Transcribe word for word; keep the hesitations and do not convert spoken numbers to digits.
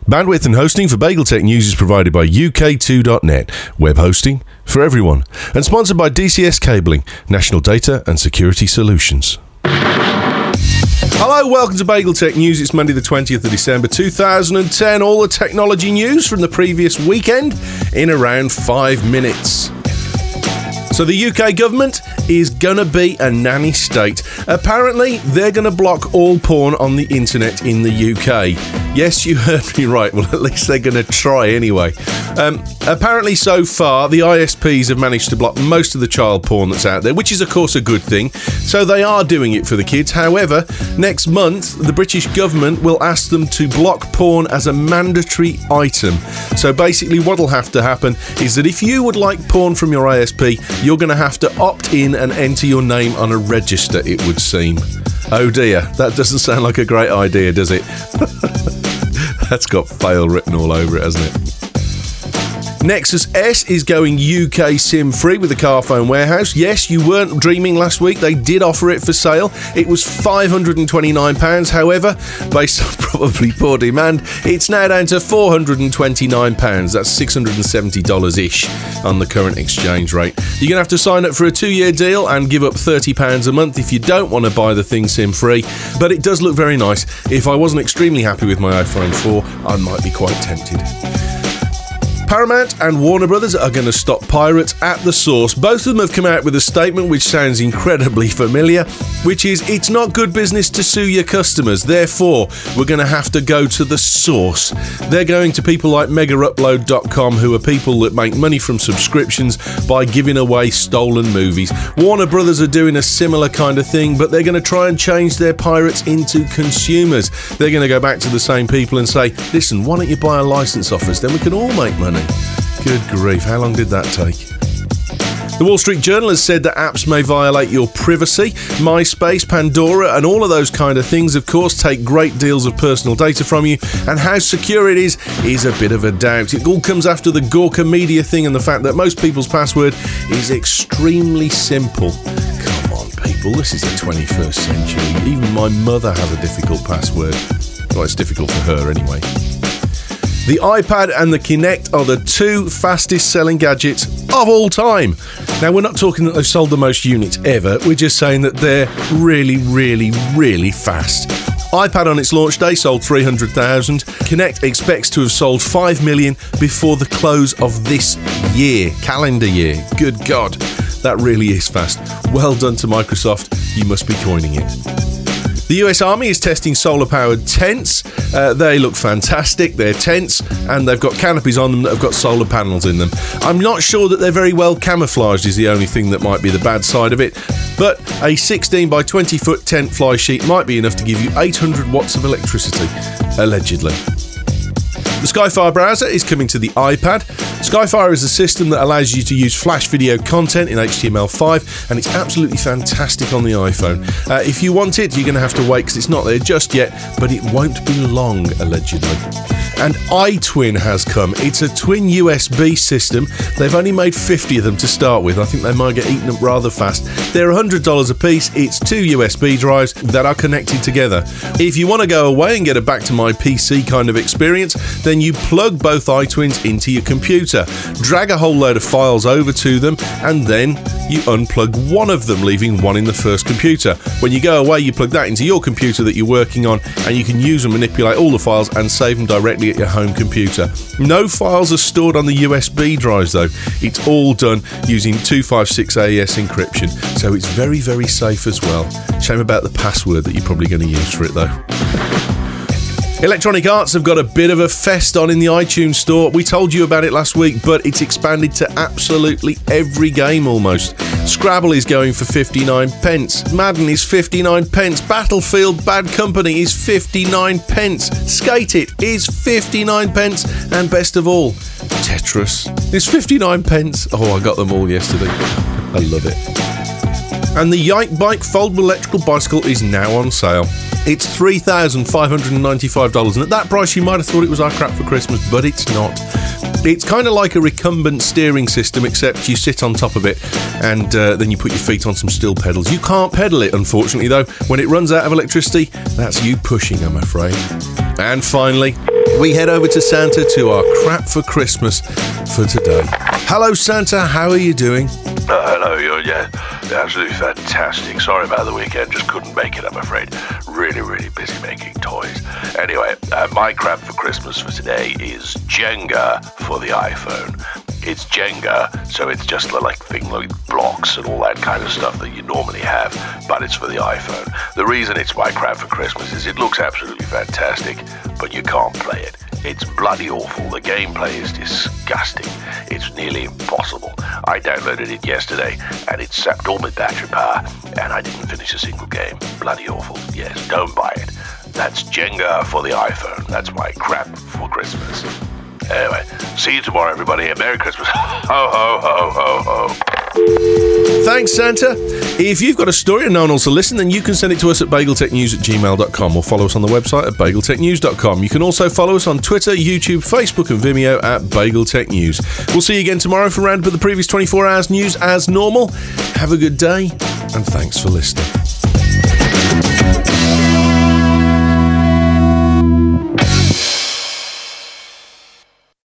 Bandwidth and hosting for BagelTech News is provided by U K two dot net, web hosting for everyone, and sponsored by D C S Cabling, National Data and Security Solutions. Hello, welcome to BagelTech News. It's Monday the twentieth of December two thousand ten. All the technology news from the previous weekend in around five minutes. So the U K government is gonna be a nanny state. Apparently, they're gonna block all porn on the internet in the U K. Yes, you heard me right. Well, at least they're gonna try anyway. Um, apparently, so far, the I S Ps have managed to block most of the child porn that's out there, which is, of course, a good thing. So they are doing it for the kids. However, next month, the British government will ask them to block porn as a mandatory item. So basically, what'll have to happen is that if you would like porn from your I S P, you're going to have to opt in and enter your name on a register, it would seem. Oh dear, that doesn't sound like a great idea, does it? That's got fail written all over it, hasn't it? Nexus S is going U K SIM-free with the Carphone Warehouse. Yes, you weren't dreaming last week. They did offer it for sale. It was five hundred twenty-nine pounds. However, based on probably poor demand, it's now down to four hundred twenty-nine pounds. That's six hundred seventy dollars-ish on the current exchange rate. You're going to have to sign up for a two-year deal and give up thirty pounds a month if you don't want to buy the thing SIM-free. But it does look very nice. If I wasn't extremely happy with my iPhone four, I might be quite tempted. Paramount and Warner Brothers are going to stop pirates at the source. Both of them have come out with a statement which sounds incredibly familiar, which is, it's not good business to sue your customers, therefore we're going to have to go to the source. They're going to people like mega upload dot com, who are people that make money from subscriptions by giving away stolen movies. Warner Brothers are doing a similar kind of thing, but they're going to try and change their pirates into consumers. They're going to go back to the same people and say, listen, why don't you buy a license off us, then we can all make money. Good grief, how long did that take? The Wall Street Journal has said that apps may violate your privacy. MySpace, Pandora, and all of those kind of things, of course, take great deals of personal data from you, and how secure it is is a bit of a doubt. It all comes after the Gawker Media thing and the fact that most people's password is extremely simple. Come on, people, this is the twenty-first century. Even my mother has a difficult password. Well, it's difficult for her anyway. The iPad and the Kinect are the two fastest selling gadgets of all time. Now, we're not talking that they've sold the most units ever, we're just saying that they're really, really, really fast. iPad on its launch day sold three hundred thousand. Kinect expects to have sold five million before the close of this year, calendar year. Good God, that really is fast. Well done to Microsoft, you must be coining it. The U S Army is testing solar-powered tents. Uh, they look fantastic. They're tents, and they've got canopies on them that have got solar panels in them. I'm not sure that they're very well camouflaged is the only thing that might be the bad side of it, but a sixteen by twenty foot tent fly sheet might be enough to give you eight hundred watts of electricity, allegedly. The Skyfire browser is coming to the iPad. Skyfire is a system that allows you to use Flash video content in H T M L five, and it's absolutely fantastic on the iPhone. Uh, if you want it, you're going to have to wait because it's not there just yet, but it won't be long, allegedly. And iTwin has come. It's a twin U S B system. They've only made fifty of them to start with. I think they might get eaten up rather fast. They're one hundred dollars a piece. It's two U S B drives that are connected together. If you want to go away and get a back to my P C kind of experience, then you plug both iTwins into your computer, drag a whole load of files over to them, and then you unplug one of them, leaving one in the first computer. When you go away, you plug that into your computer that you're working on, and you can use and manipulate all the files and save them directly at your home computer. No files are stored on the U S B drives though. It's all done using two fifty-six A E S encryption, so it's very, very safe as well. Shame about the password that you're probably going to use for it though. Electronic Arts have got a bit of a fest on in the iTunes store. We told you about it last week, but it's expanded to absolutely every game almost. Scrabble is going for fifty-nine pence. Madden is fifty-nine pence. Battlefield Bad Company is fifty-nine pence. Skate It is fifty-nine pence. And best of all, Tetris is fifty-nine pence. Oh, I got them all yesterday. I love it. And the Yike Bike foldable electrical bicycle is now on sale. It's three thousand five hundred ninety-five dollars, and at that price you might have thought it was our crap for Christmas, but it's not. It's kind of like a recumbent steering system, except you sit on top of it and uh, then you put your feet on some steel pedals. You can't pedal it, unfortunately, though. When it runs out of electricity, that's you pushing, I'm afraid. And finally, we head over to Santa to our crap for Christmas for today. Hello, Santa. How are you doing? Uh, hello, you're yeah, absolutely fantastic. Sorry about the weekend, just couldn't make it, I'm afraid. Really, really busy making toys. Anyway, uh, my crap for Christmas for today is Jenga for the iPhone. It's Jenga, so it's just the, like thing like blocks and all that kind of stuff that you normally have, but it's for the iPhone. The reason it's my crap for Christmas is it looks absolutely fantastic, but you can't play it. It's bloody awful. The gameplay is disgusting. It's nearly impossible. I downloaded it yesterday, and it sapped all my battery power, and I didn't finish a single game. Bloody awful. Yes, don't buy it. That's Jenga for the iPhone. That's my crap for Christmas. Anyway, see you tomorrow, everybody. Merry Christmas. Ho, ho, ho, ho, ho. Thanks, Santa. If you've got a story and no one else will listen, then you can send it to us at bageltechnews at gmail dot com or follow us on the website at bageltechnews dot com. You can also follow us on Twitter, YouTube, Facebook and Vimeo at BagelTechNews. We'll see you again tomorrow for a round of the previous twenty-four hours news as normal. Have a good day, and thanks for listening.